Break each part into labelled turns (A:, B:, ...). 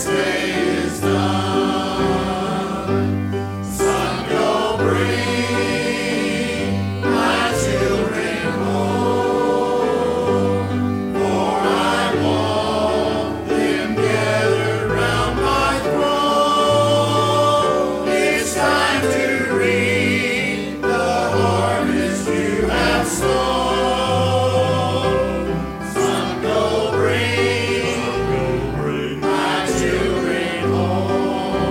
A: day is done. Sun, go bring my children home, for I want them gathered round my throne. It's time to reap the harvest you have sown. Sun, go bring my children home.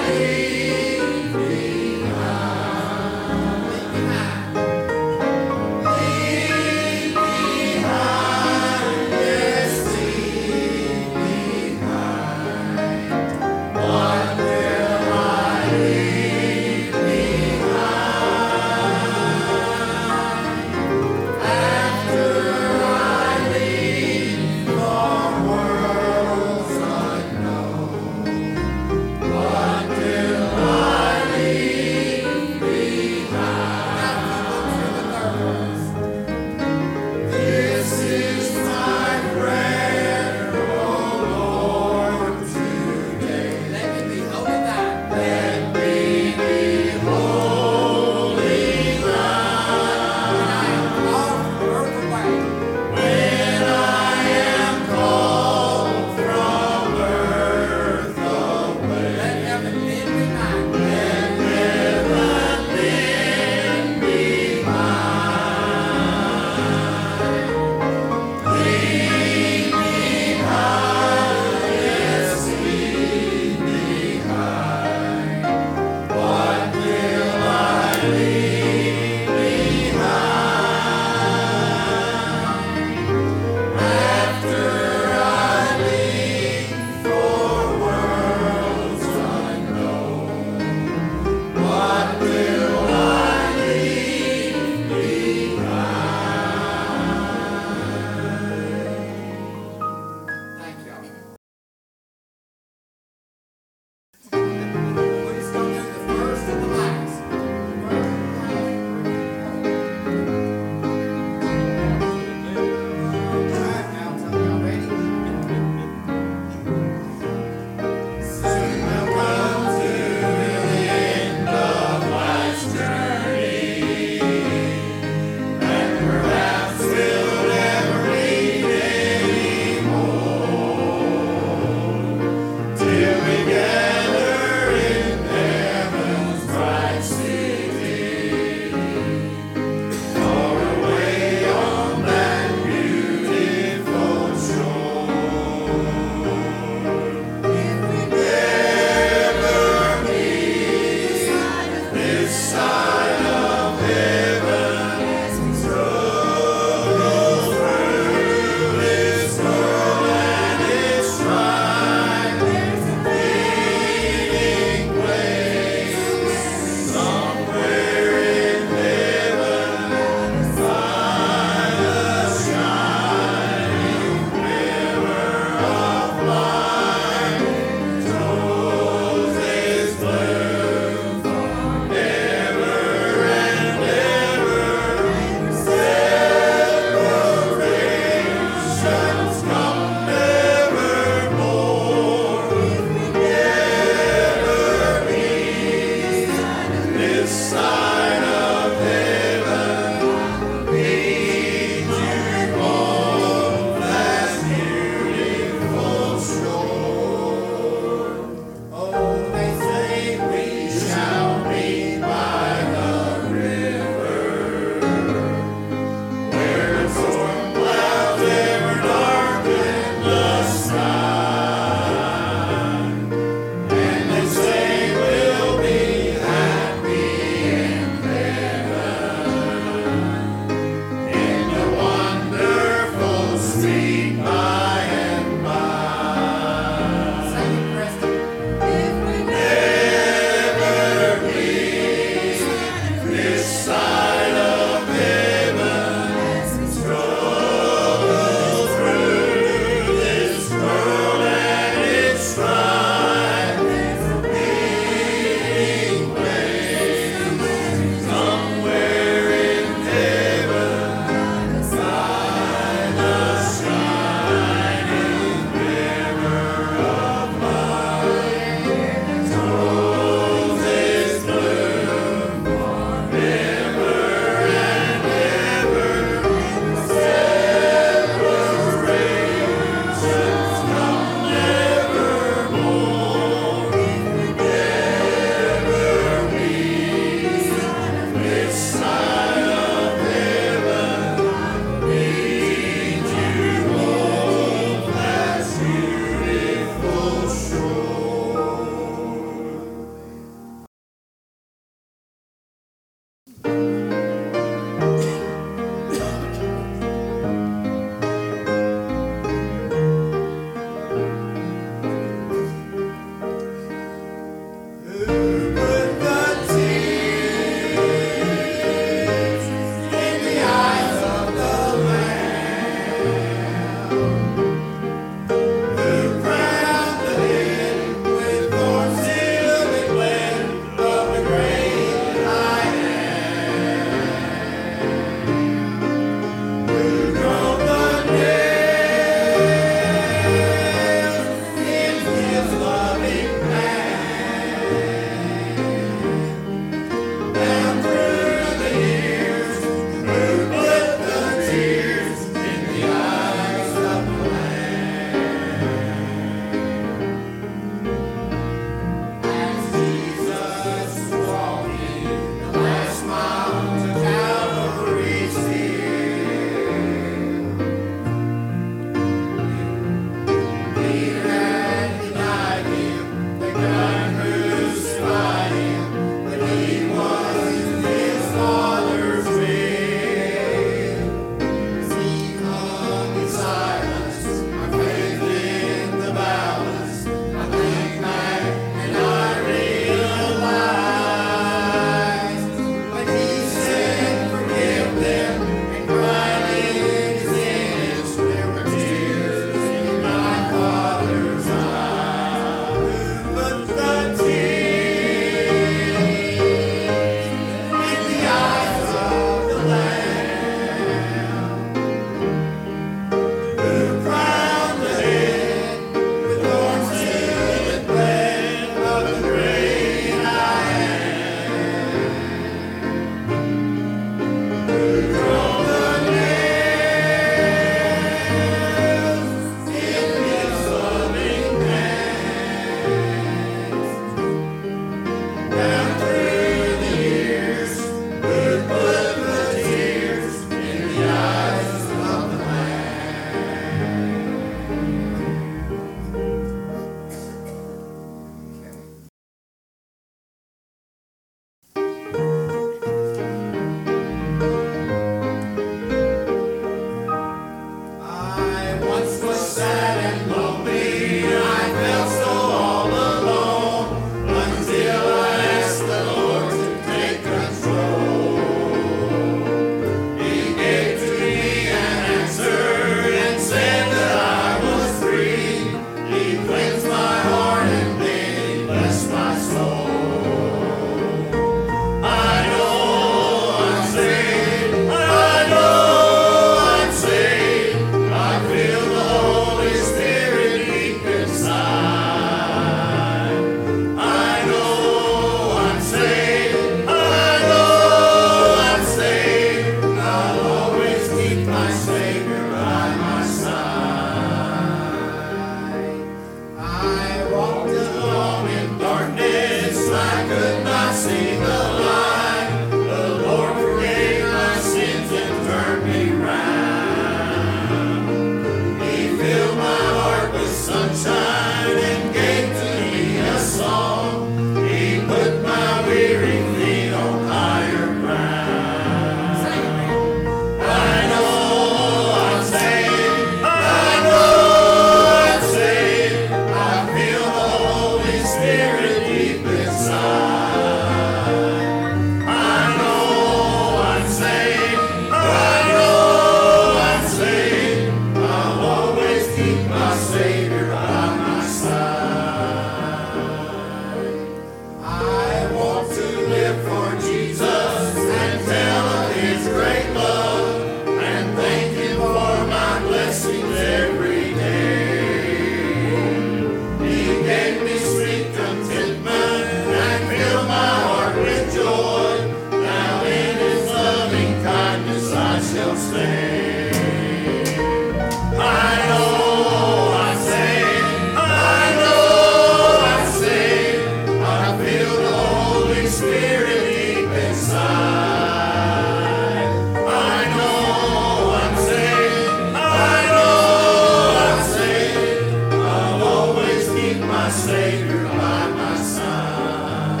A: my Savior by my side.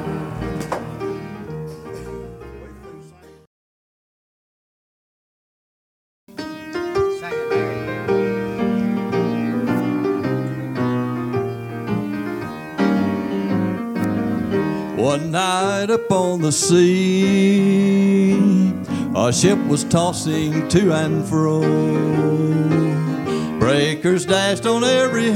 B: One night upon the sea, a ship was tossing to and fro. Breakers dashed on every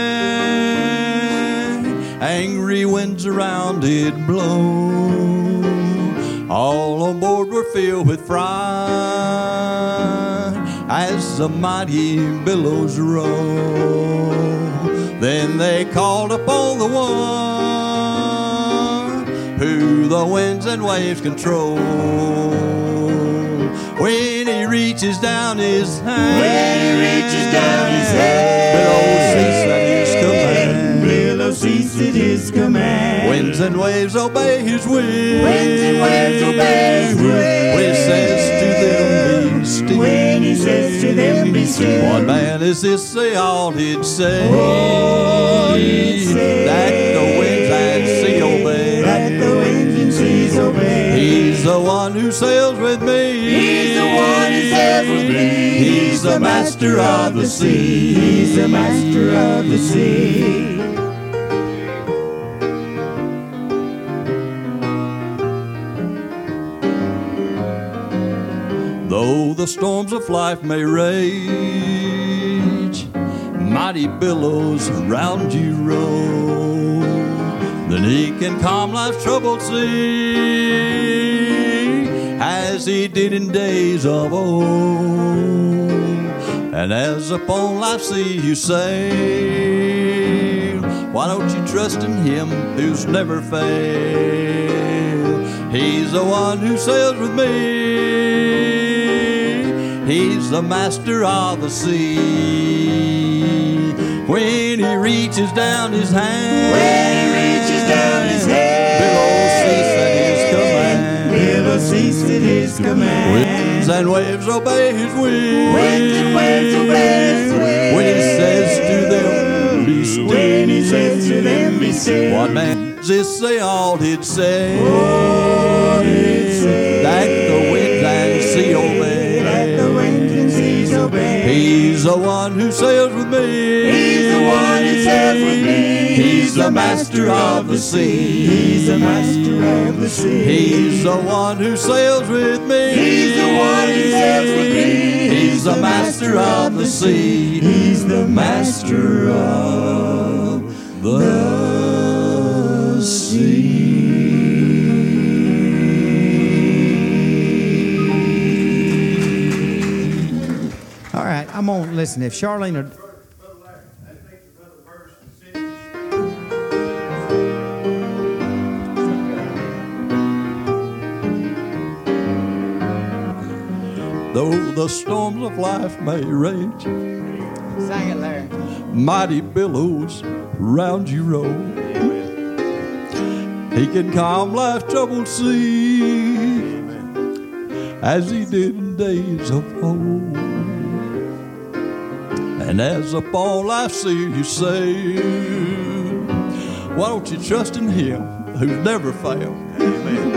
B: hand, angry winds around did blow. All on board were filled with fright as the mighty billows roll. Then they called upon the one who the winds and waves control. When he reaches down his hand, billows cease at his command.
C: Billows cease at his command.
B: Winds and waves obey his will.
C: Winds and waves obey his will.
B: When he says to them, be still.
C: When he says to them, be still.
B: What man is this? They all did say.
C: All did say.
B: That the winds and sea obey.
C: That the winds and seas obey.
B: He's the one who sails with me.
C: He's the one who sails with me.
B: He's the master of the sea.
C: He's the master of the sea.
B: Though the storms of life may rage, mighty billows around you roll, then he can calm life's troubled sea, as he did in days of old. And as upon life's sea you sail, why don't you trust in him who's never failed? He's the one who sails with me. He's the master of the sea. When he reaches down his hand, billows cease at his command.
C: Billows cease at his command.
B: Winds and waves obey his will.
C: Winds and waves obey his will.
B: When he says to them, be still.
C: When he says to them, be still.
B: What man is this? They all did say.
C: All did say.
B: That the winds and sea obey.
C: That the winds and seas obey.
B: He's the one who sails with me.
C: He's the one who sails with me.
B: He's the master of the sea.
C: He's the master of the sea.
B: He's the one who sails with me.
C: He's the one who sails with me.
B: He's the master of the sea.
C: He's the master of
B: the sea.
C: All right, I'm on. Listen, if Charlene or
B: Though the storms of life may rage,
C: sing it, Larry.
B: mighty billows round you roll, he can calm life's troubled sea, as he did in days of old. And as upon life's sea you sail, why don't you trust in him who's never failed? Amen.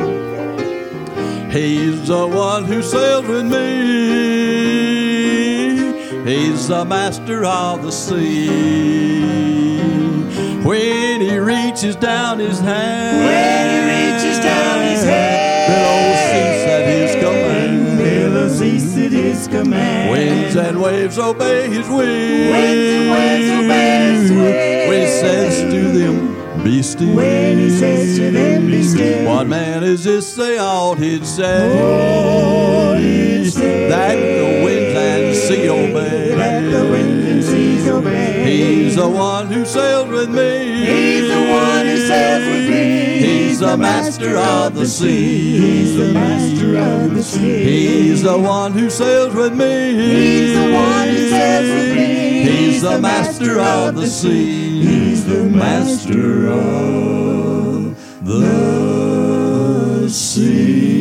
B: He's the one who sails with me. He's the master of the sea. When he reaches down his hand, billows cease at his command.
C: Billows cease at his command.
B: Winds and waves obey his will.
C: Winds and waves obey his will.
B: When he says to them, be still.
C: When he says to them, be still.
B: What man is this? They all did say.
C: All did say.
B: That the winds and sea obey.
C: That the winds and seas obey.
B: He's the one who sails with me.
C: He's the one who sails with me.
B: He's the master of the sea.
C: He's the master of the sea.
B: He's the one who sails with me.
C: He's the one who sails with me.
B: He's the master of the sea.
C: He's the master
B: of the sea.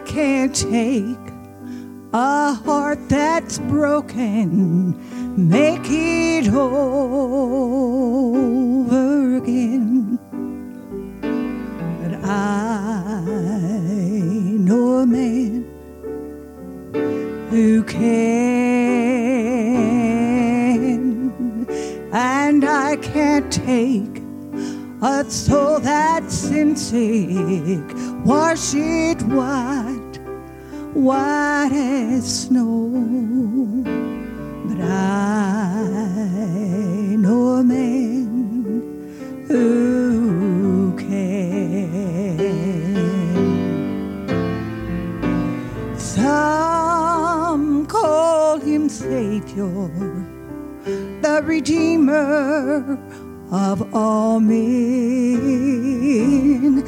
D: can't take a heart that's broken, make it over again. But I know a man who can, and I can't take a soul that's sin sick, wash it white as snow. But I know a man who can. Some call him Savior, the Redeemer of all men.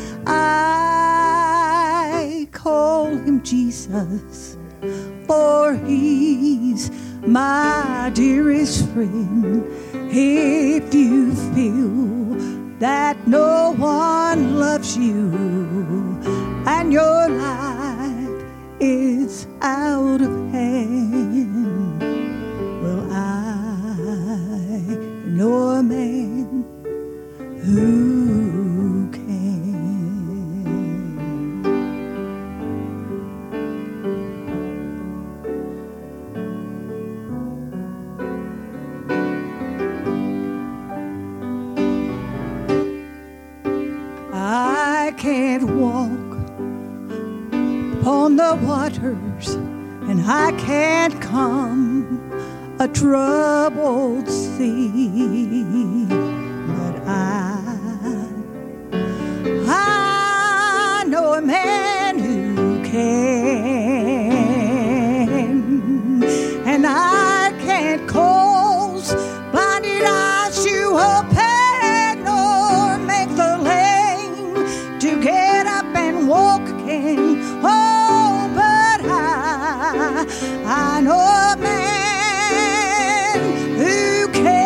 D: I call him Jesus, for he's my dearest friend. If you feel that no one loves you and your life is out of hand, well, I know a man who can. I can't walk upon the waters, and I can't calm a troubled sea, but I know a man who can, and I can't cause blinded eyes to open, nor make the lame to get up and walk again. Oh, but I know a man who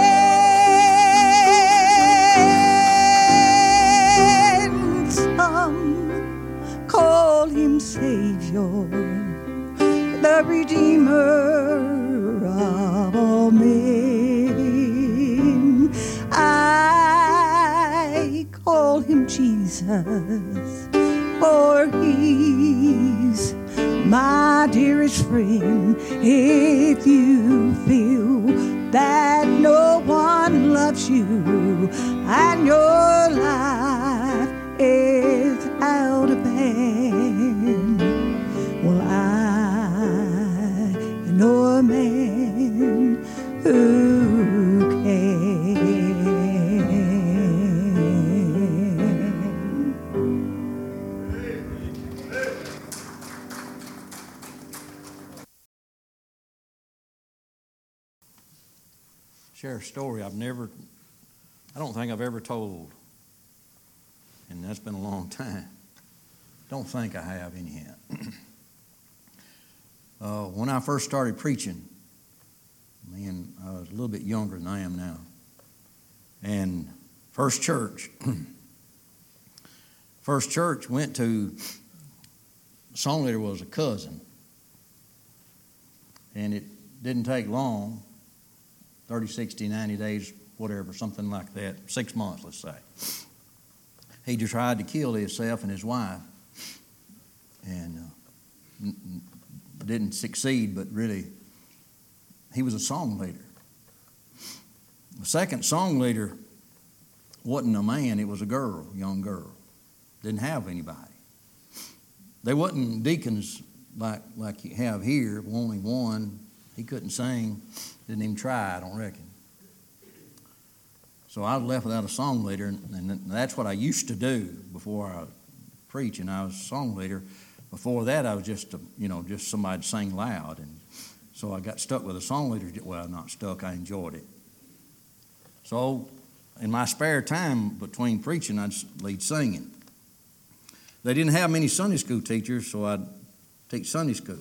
D: can. Some call him Savior, the Redeemer of all men. I call him Jesus, for he's my dearest friend. If you feel that no one loves you and your life is out of hand, well, I know a man who can.
B: Share a story I don't think I've ever told, and that's been a long time. Don't think I have anyhow. When I first started preaching, man, I was a little bit younger than I am now, and first church went to, the song leader was a cousin, and it didn't take long, 30, 60, 90 days, whatever, something like that, 6 months, let's say. He just tried to kill himself and his wife, and didn't succeed, but really, he was a song leader. The second song leader wasn't a man, it was a girl, young girl. Didn't have anybody. They wasn't deacons like you have here, only one. He couldn't sing, didn't even try, I don't reckon. So I was left without a song leader, and that's what I used to do before I preach, and I was a song leader. Before that, I was just somebody to sing loud, and so I got stuck with a song leader. Well, not stuck, I enjoyed it. So in my spare time between preaching, I'd lead singing. They didn't have many Sunday school teachers, so I'd teach Sunday school.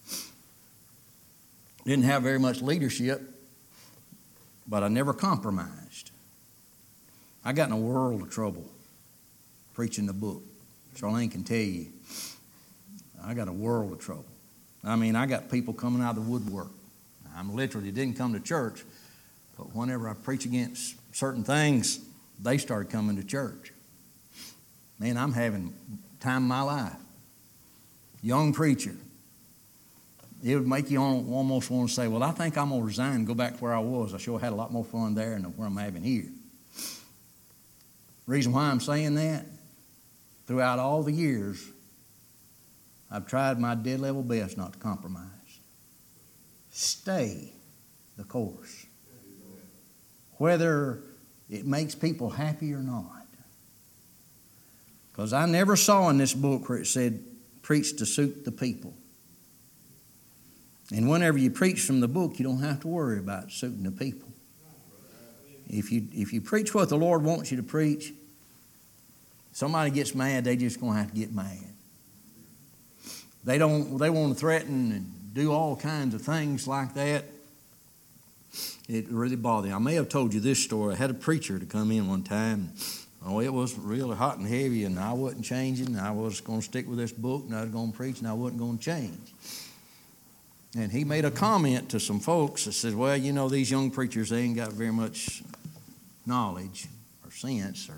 B: Didn't have very much leadership, but I never compromised. I got in a world of trouble preaching the book. Charlene can tell you. I got a world of trouble. I mean, I got people coming out of the woodwork. I'm literally didn't come to church, but whenever I preach against certain things, they started coming to church. Man, I'm having time of my life. Young preacher. It would make you almost want to say, well, I think I'm going to resign and go back to where I was. I sure had a lot more fun there than where I'm having here. Reason why I'm saying that, throughout all the years, I've tried my dead level best not to compromise. Stay the course. Whether it makes people happy or not. Because I never saw in this book where it said, preach to suit the people. And whenever you preach from the book, you don't have to worry about suiting the people. If you preach what the Lord wants you to preach, somebody gets mad, they just going to have to get mad. They want to threaten and do all kinds of things like that. It really bothered me. I may have told you this story. I had a preacher to come in one time. Oh, it was really hot and heavy, and I wasn't changing. I was going to stick with this book, and I was going to preach, and I wasn't going to change. And he made a comment to some folks that said, well, you know, these young preachers, they ain't got very much knowledge or sense or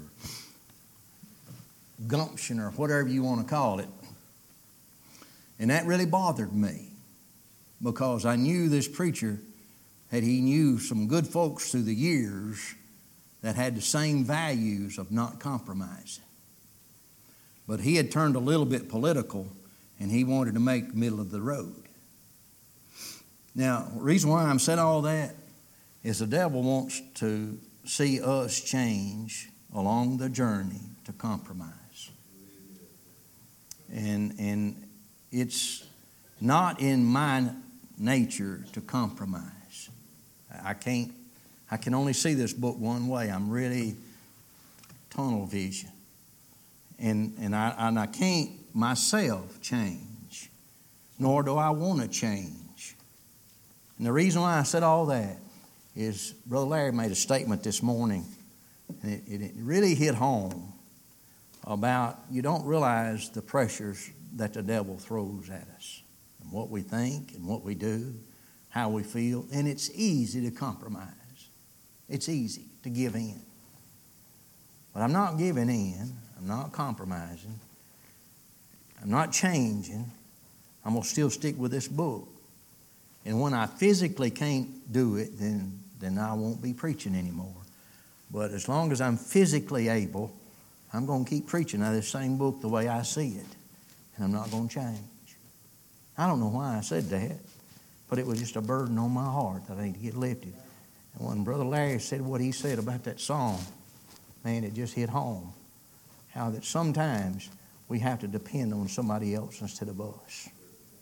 B: gumption or whatever you want to call it. And that really bothered me because I knew this preacher, he knew some good folks through the years that had the same values of not compromising. But he had turned a little bit political, and he wanted to make middle of the road. Now, the reason why I'm saying all that is the devil wants to see us change along the journey to compromise. And it's not in my nature to compromise. I can only see this book one way. I'm really tunnel vision. And I can't myself change, nor do I want to change. And the reason why I said all that is Brother Larry made a statement this morning, and it really hit home about you don't realize the pressures that the devil throws at us, and what we think and what we do, how we feel, and it's easy to compromise. It's easy to give in. But I'm not giving in. I'm not compromising. I'm not changing. I'm going to still stick with this book. And when I physically can't do it, then I won't be preaching anymore. But as long as I'm physically able, I'm going to keep preaching out of this same book the way I see it. And I'm not going to change. I don't know why I said that, but it was just a burden on my heart that I need to get lifted. And when Brother Larry said what he said about that song, man, it just hit home. How that sometimes we have to depend on somebody else instead of us.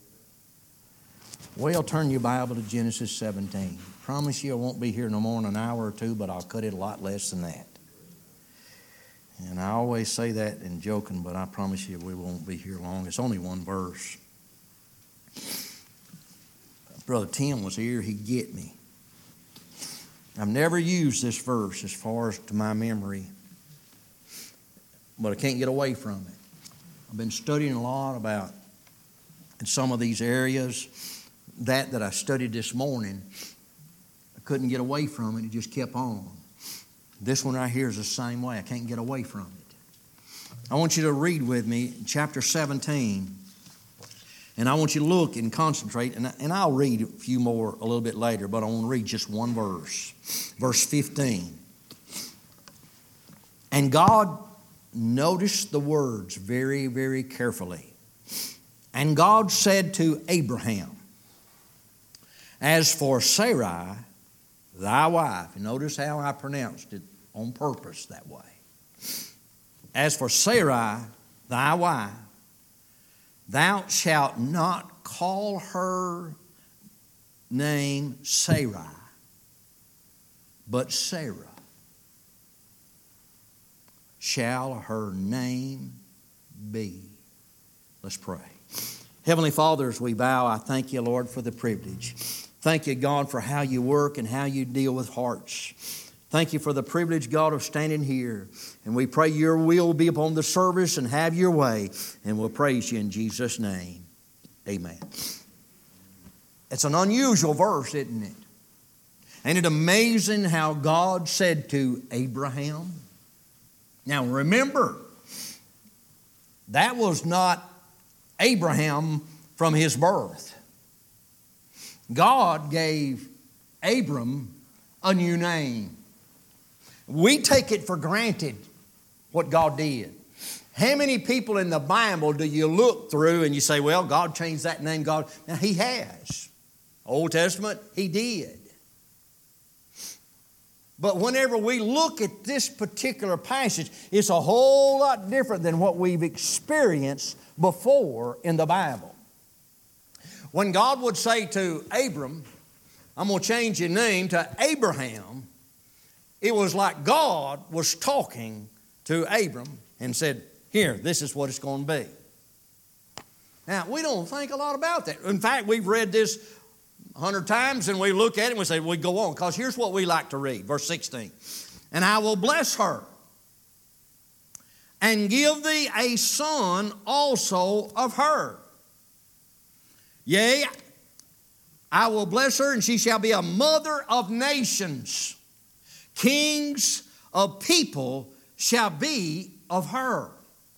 B: Well, turn your Bible to Genesis 17. Promise you I won't be here no more than an hour or two, but I'll cut it a lot less than that. And I always say that in joking, but I promise you we won't be here long. It's only one verse. Brother Tim was here, he'd get me. I've never used this verse as far as to my memory, but I can't get away from it. I've been studying a lot about in some of these areas that I studied this morning. I couldn't get away from it. It just kept on. This one right here is the same way. I can't get away from it. I want you to read with me chapter 17. And I want you to look and concentrate. And I'll read a few more a little bit later, but I want to read just one verse. Verse 15. And God noticed the words very, very carefully. And God said to Abraham, as for Sarai, thy wife, and notice how I pronounced it on purpose that way. As for Sarai, thy wife, thou shalt not call her name Sarai, but Sarah shall her name be. Let's pray. Heavenly Father, as we bow, I thank you, Lord, for the privilege. Thank you, God, for how you work and how you deal with hearts. Thank you for the privilege, God, of standing here. And we pray your will be upon the service and have your way. And we'll praise you in Jesus' name. Amen. It's an unusual verse, isn't it? Ain't it amazing how God said to Abraham? Now remember, that was not Abraham from his birth. God gave Abram a new name. We take it for granted what God did. How many people in the Bible do you look through and you say, well, God changed that name, God? Now, He has. Old Testament, He did. But whenever we look at this particular passage, it's a whole lot different than what we've experienced before in the Bible. When God would say to Abram, I'm going to change your name to Abraham, it was like God was talking to Abram and said, here, this is what it's going to be. Now, we don't think a lot about that. In fact, we've read this 100 times and we look at it and we say, we go on. Because here's what we like to read, verse 16. And I will bless her and give thee a son also of her. Yea, I will bless her, and she shall be a mother of nations. Kings of people shall be of her.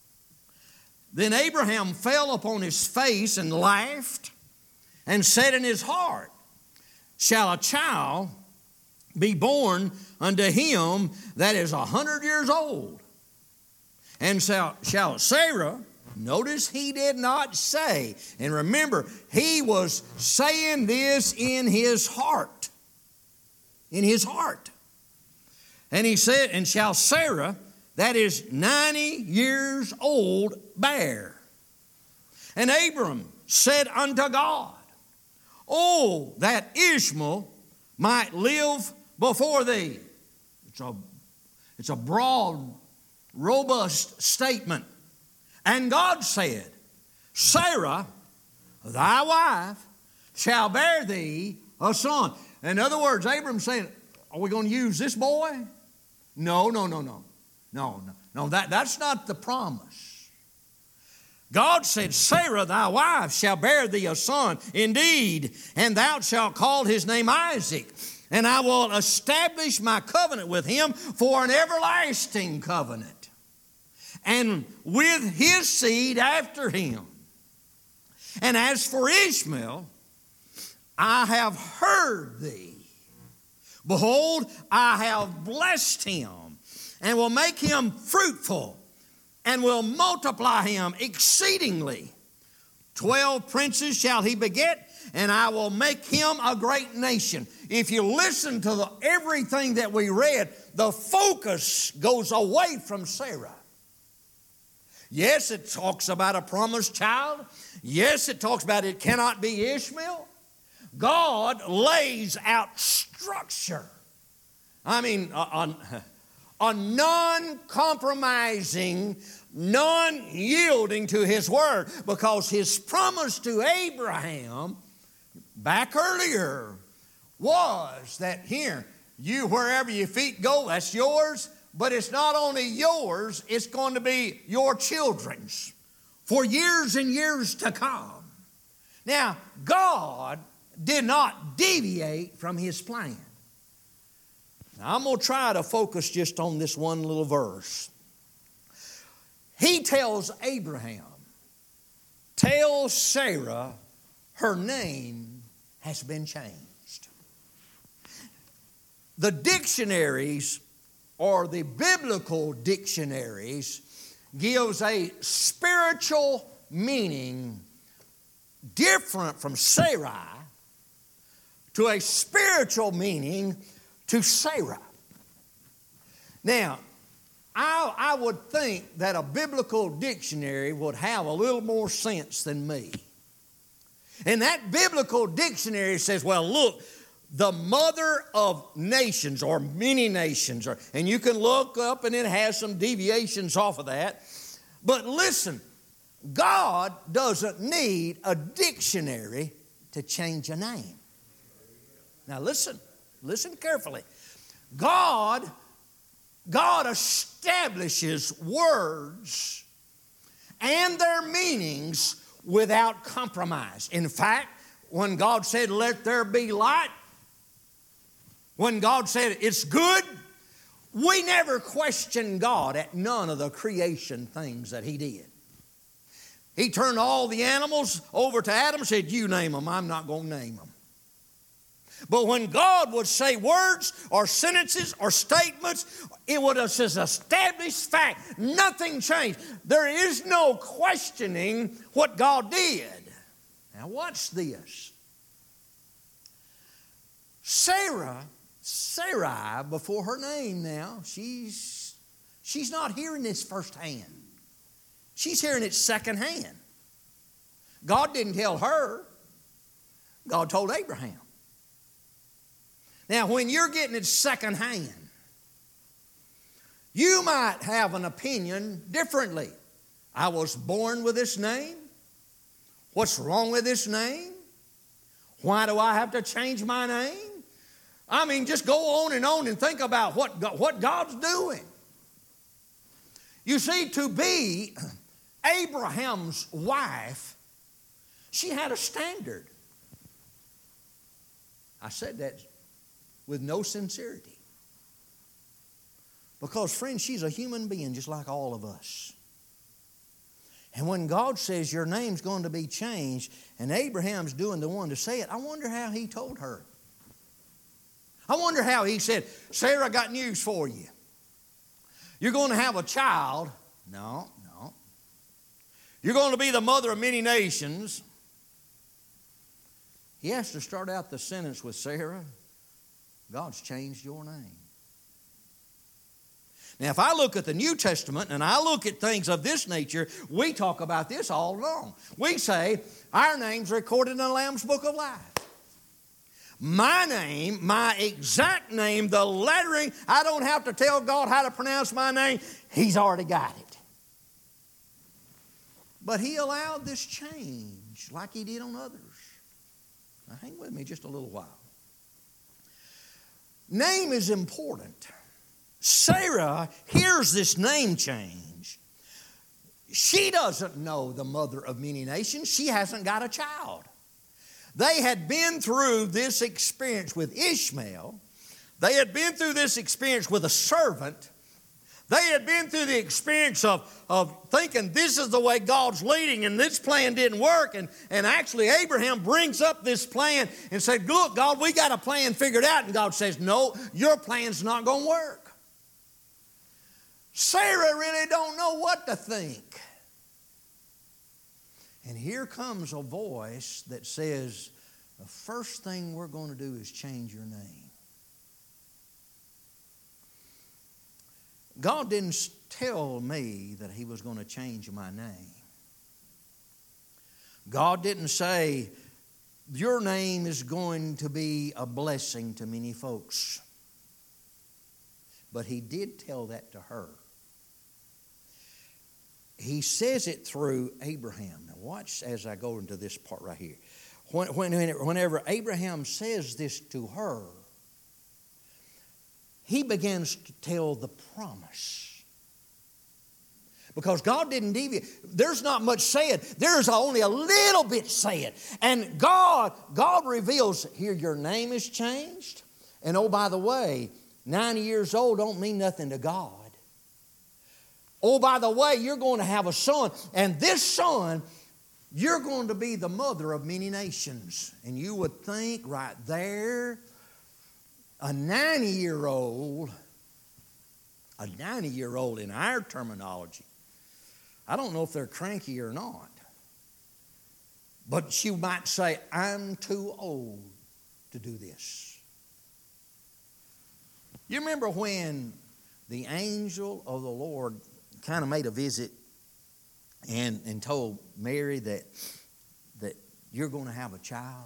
B: Then Abraham fell upon his face and laughed, and said in his heart, shall a child be born unto him that is 100 years old? And shall Sarah, notice he did not say, and remember, he was saying this in his heart. In his heart. And he said, and shall Sarah, that is 90 years old, bear? And Abram said unto God, oh, that Ishmael might live before thee. It's a broad, robust statement. And God said, Sarah, thy wife, shall bear thee a son. In other words, Abram's saying, are we going to use this boy? No. That's not the promise. God said, Sarah, thy wife, shall bear thee a son, indeed, and thou shalt call his name Isaac. And I will establish my covenant with him for an everlasting covenant, and with his seed after him. And as for Ishmael, I have heard thee. Behold, I have blessed him, and will make him fruitful, and will multiply him exceedingly. 12 princes shall he beget, and I will make him a great nation. If you listen to everything that we read, the focus goes away from Sarah. Yes, it talks about a promised child. Yes, it talks about it cannot be Ishmael. God lays out structure. I mean, a non-compromising, non-yielding to His Word, because His promise to Abraham back earlier was that here, you wherever your feet go, that's yours, but it's not only yours, it's going to be your children's for years and years to come. Now, God did not deviate from His plan. Now, I'm going to try to focus just on this one little verse. He tells Abraham, tell Sarah her name has been changed. The dictionaries, or the biblical dictionaries, gives a spiritual meaning different from Sarai to a spiritual meaning to Sarah. Now, I would think that a biblical dictionary would have a little more sense than me. And that biblical dictionary says, well, look, the mother of nations, or many nations, and you can look up and it has some deviations off of that. But listen, God doesn't need a dictionary to change a name. Now listen carefully. God establishes words and their meanings without compromise. In fact, when God said, let there be light, when God said it's good, we never questioned God at none of the creation things that He did. He turned all the animals over to Adam and said, you name them, I'm not going to name them. But when God would say words or sentences or statements, it would have just established fact. Nothing changed. There is no questioning what God did. Now watch this. Sarai, before her name now, she's not hearing this firsthand. She's hearing it secondhand. God didn't tell her. God told Abraham. Now, when you're getting it secondhand, you might have an opinion differently. I was born with this name. What's wrong with this name? Why do I have to change my name? I mean, just go on and think about what God's doing. You see, to be Abraham's wife, she had a standard. I said that with no sincerity. Because, friends, she's a human being just like all of us. And when God says your name's going to be changed, and Abraham's doing the one to say it, I wonder how he told her. I wonder how he said, Sarah, I got news for you. You're going to have a child. No. You're going to be the mother of many nations. He has to start out the sentence with, Sarah, God's changed your name. Now, if I look at the New Testament and I look at things of this nature, we talk about this all along. We say, our name's recorded in the Lamb's Book of Life. My name, my exact name, the lettering, I don't have to tell God how to pronounce my name. He's already got it. But He allowed this change like He did on others. Now, hang with me just a little while. Name is important. Sarah hears this name change. She doesn't know the mother of many nations. She hasn't got a child. They had been through this experience with Ishmael. They had been through this experience with a servant. They had been through the experience of thinking this is the way God's leading and this plan didn't work. And actually Abraham brings up this plan and said, look, God, we got a plan figured out. And God says, no, your plan's not going to work. Sarah really don't know what to think. And here comes a voice that says, the first thing we're going to do is change your name. God didn't tell me that He was going to change my name. God didn't say, your name is going to be a blessing to many folks. But He did tell that to her. He says it through Abraham. Now watch as I go into this part right here. Whenever Abraham says this to her, he begins to tell the promise. Because God didn't deviate. There's not much said. There's only a little bit said. And God reveals, here your name is changed. And oh, by the way, 90 years old don't mean nothing to God. Oh, by the way, you're going to have a son. And this son, you're going to be the mother of many nations. And you would think right there, a 90-year-old in our terminology, I don't know if they're cranky or not, but she might say, I'm too old to do this. You remember when the angel of the Lord kind of made a visit and told Mary that you're going to have a child?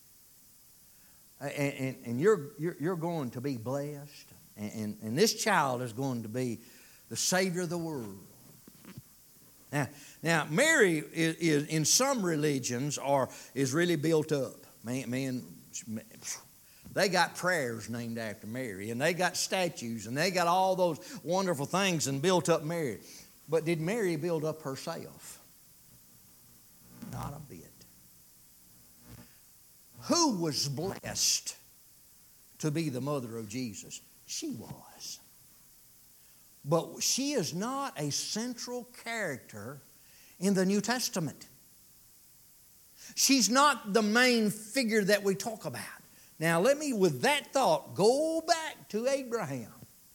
B: And you're going to be blessed. And this child is going to be the Savior of the world. Now Mary is in some religions is really built up. Man, they got prayers named after Mary. And they got statues. And they got all those wonderful things and built up Mary. But did Mary build up herself? Not a bit. Who was blessed to be the mother of Jesus? She was. But she is not a central character in the New Testament. She's not the main figure that we talk about. Now let me, with that thought, go back to Abraham.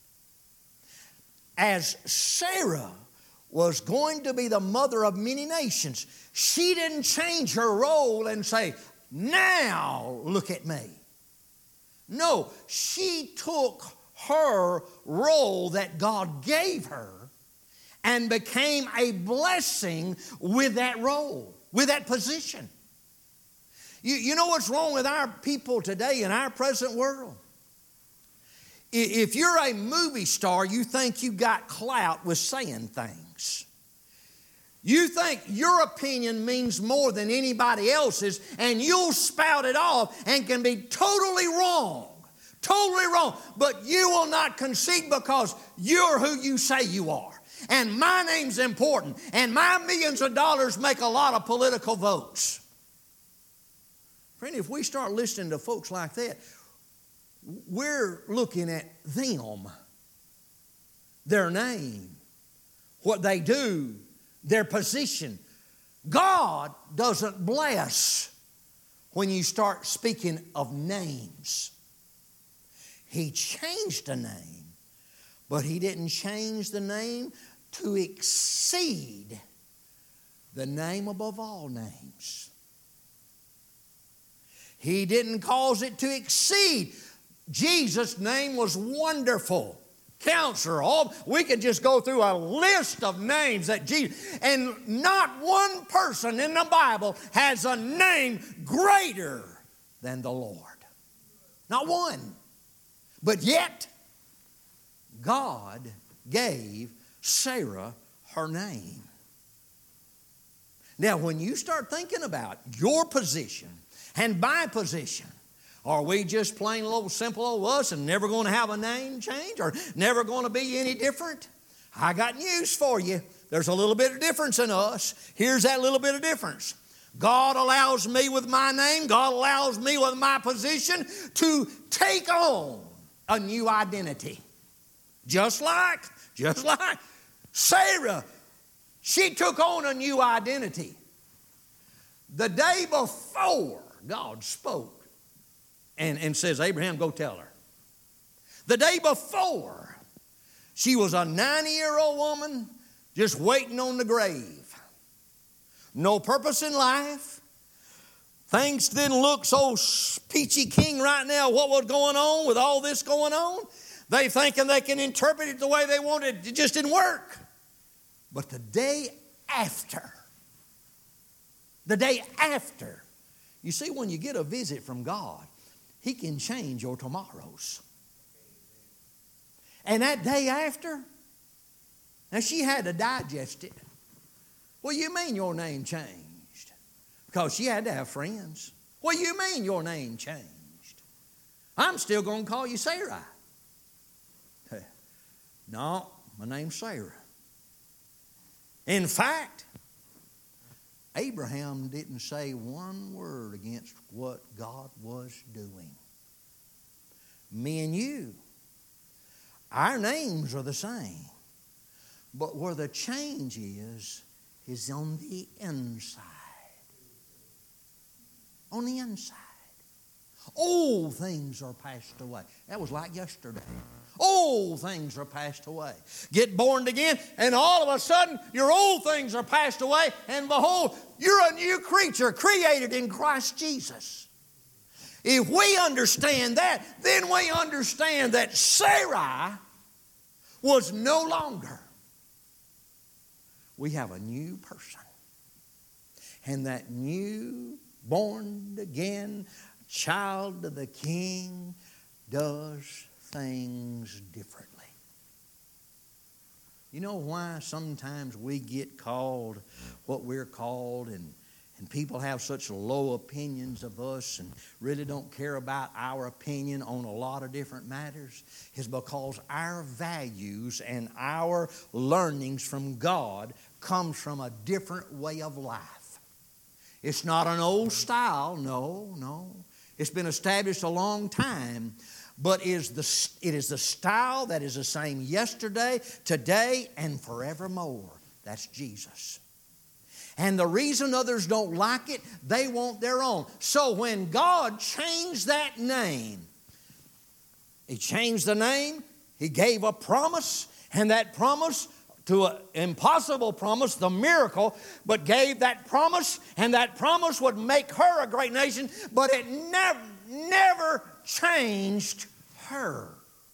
B: As Sarah was going to be the mother of many nations, she didn't change her role and say, now look at me. No, she took her role that God gave her and became a blessing with that role, with that position. You know what's wrong with our people today in our present world? If you're a movie star, you think you got clout with saying things. You think your opinion means more than anybody else's, and you'll spout it off and can be totally wrong. Totally wrong. But you will not concede because you're who you say you are. And my name's important. And my millions of dollars make a lot of political votes. Friend, if we start listening to folks like that, we're looking at them, their name, what they do, their position. God doesn't bless when you start speaking of names. He changed a name, but He didn't change the name to exceed the name above all names. He didn't cause it to exceed. Jesus' name was Wonderful Counselor. We could just go through a list of names that Jesus, and not one person in the Bible has a name greater than the Lord. Not one. But yet, God gave Sarah her name. Now, when you start thinking about your position and my position, are we just plain old simple old us and never going to have a name change or never going to be any different? I got news for you. There's a little bit of difference in us. Here's that little bit of difference. God allows me with my name, God allows me with my position to take on a new identity. Just like Sarah, she took on a new identity. The day before God spoke and says, Abraham, go tell her. The day before, she was a 90-year-old woman just waiting on the grave. No purpose in life. Things didn't look so peachy keen right now, what was going on with all this going on. They thinking they can interpret it the way they wanted. It just didn't work. But the day after, you see, when you get a visit from God, He can change your tomorrows. And that day after, now she had to digest it. What do you mean your name changed? Because she had to have friends. What do you mean your name changed? I'm still going to call you Sarah. No, my name's Sarah. In fact, Abraham didn't say one word against what God was doing. Me and you, our names are the same. But where the change is on the inside. On the inside. Old things are passed away. That was like yesterday. Old things are passed away. Get born again, and all of a sudden, your old things are passed away, and behold, you're a new creature created in Christ Jesus. If we understand that, then we understand that Sarai was no longer. We have a new person. And that new, born again child of the King does things differently. You know why sometimes we get called what we're called, and people have such low opinions of us and really don't care about our opinion on a lot of different matters? Is because our values and our learnings from God comes from a different way of life. It's not an old style, no. It's been established a long time, but it is the style that is the same yesterday, today, and forevermore. That's Jesus. And the reason others don't like it, they want their own. So when God changed that name, He changed the name, He gave a promise, and that promise to an impossible promise, the miracle, but gave that promise, and that promise would make her a great nation, but it never changed her.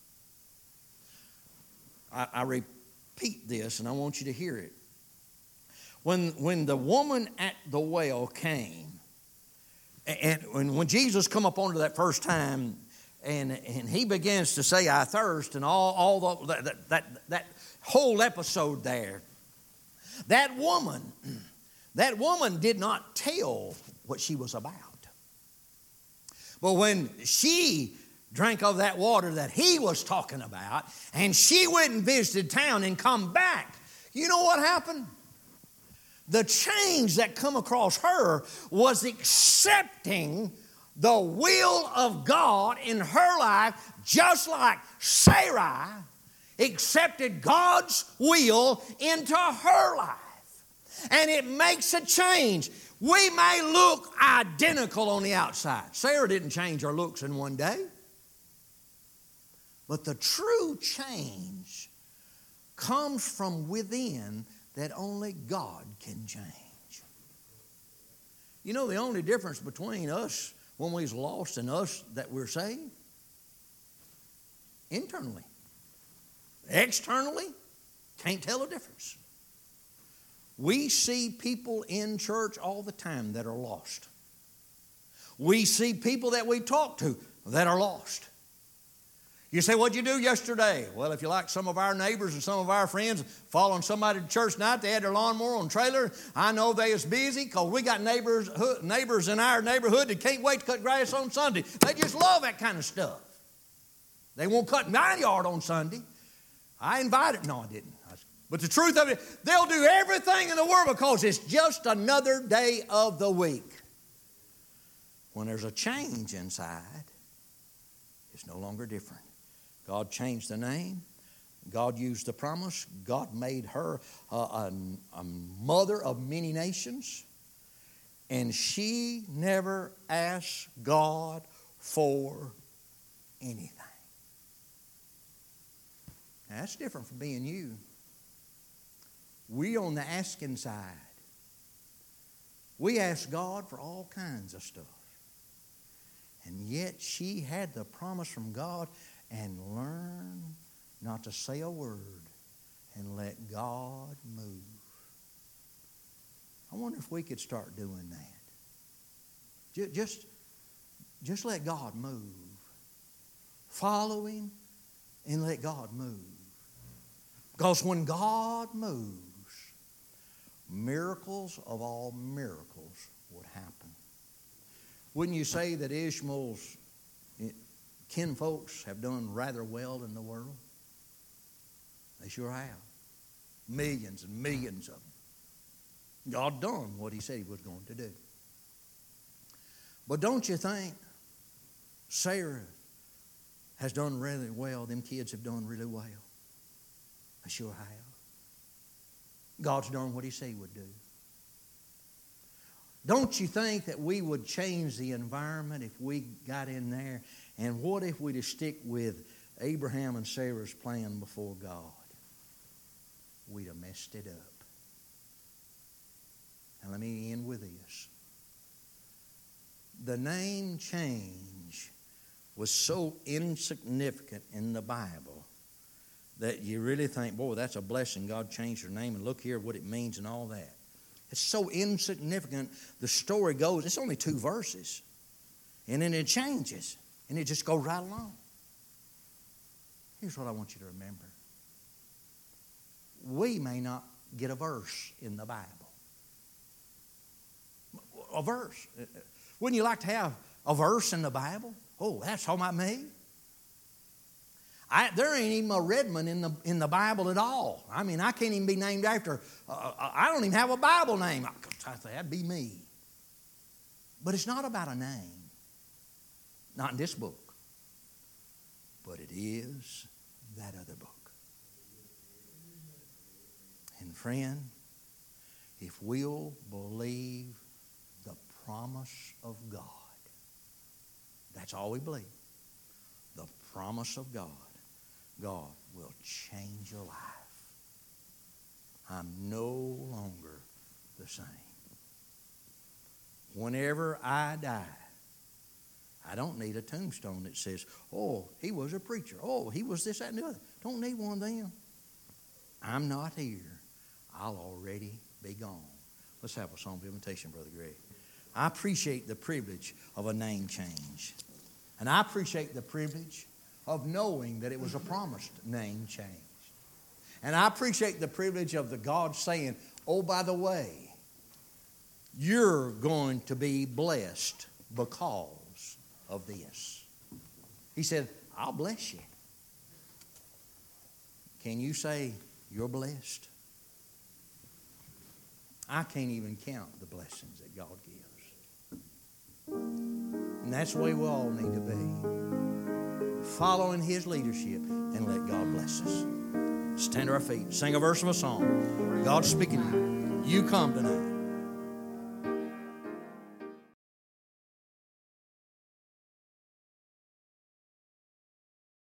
B: I repeat this, and I want you to hear it. When the woman at the well came, and when Jesus come up onto that first time, and he begins to say, "I thirst," and all that whole episode there, that woman did not tell what she was about. But when she drank of that water that he was talking about, and she went and visited town and come back, you know what happened? The change that come across her was accepting the will of God in her life, just like Sarai accepted God's will into her life. And it makes a change. We may look identical on the outside. Sarah didn't change her looks in one day. But the true change comes from within that only God can change. You know the only difference between us when we're lost and us that we're saved? Internally. Externally, can't tell a difference. We see people in church all the time that are lost. We see people that we talk to that are lost. You say, "What'd you do yesterday?" Well, if you like some of our neighbors and some of our friends following somebody to church night, they had their lawnmower on trailer. I know they is busy because we got neighbors in our neighborhood that can't wait to cut grass on Sunday. They just love that kind of stuff. They won't cut my yard on Sunday. I invited. No, I didn't. But the truth of it, they'll do everything in the world because it's just another day of the week. When there's a change inside, it's no longer different. God changed the name. God used the promise. God made her a mother of many nations. And she never asked God for anything. Now, that's different from being you. We on the asking side. We ask God for all kinds of stuff. And yet she had the promise from God and learned not to say a word and let God move. I wonder if we could start doing that. Just let God move. Follow Him and let God move. Because when God moves, miracles of all miracles would happen. Wouldn't you say that Ishmael's kinfolks have done rather well in the world? They sure have. Millions and millions of them. God done what He said He was going to do. But don't you think Sarah has done really well? Them kids have done really well. They sure have. God's done what He said He would do. Don't you think that we would change the environment if we got in there? And what if we just stick with Abraham and Sarah's plan before God? We'd have messed it up. And let me end with this. The name change was so insignificant in the Bible that you really think, boy, that's a blessing. God changed her name, and look here what it means and all that. It's so insignificant. The story goes, it's only 2 verses. And then it changes. And it just goes right along. Here's what I want you to remember. We may not get a verse in the Bible. A verse. Wouldn't you like to have a verse in the Bible? Oh, that's talking about me. There ain't even a Redmond in the Bible at all. I mean, I can't even be named after. I don't even have a Bible name. That'd be me. But it's not about a name. Not in this book. But it is that other book. And friend, if we'll believe the promise of God, that's all we believe. The promise of God. God will change your life. I'm no longer the same. Whenever I die, I don't need a tombstone that says, oh, he was a preacher. Oh, he was this, that, and the other. Don't need one of them. I'm not here. I'll already be gone. Let's have a song of invitation, Brother Greg. I appreciate the privilege of a name change. And I appreciate the privilege of knowing that it was a promised name change. And I appreciate the privilege of the God saying, oh, by the way, you're going to be blessed because of this. He said, I'll bless you. Can you say you're blessed? I can't even count the blessings that God gives. And that's the way we all need to be. Following His leadership and let God bless us. Stand to our feet. Sing a verse of a song. God's speaking to you. You come tonight.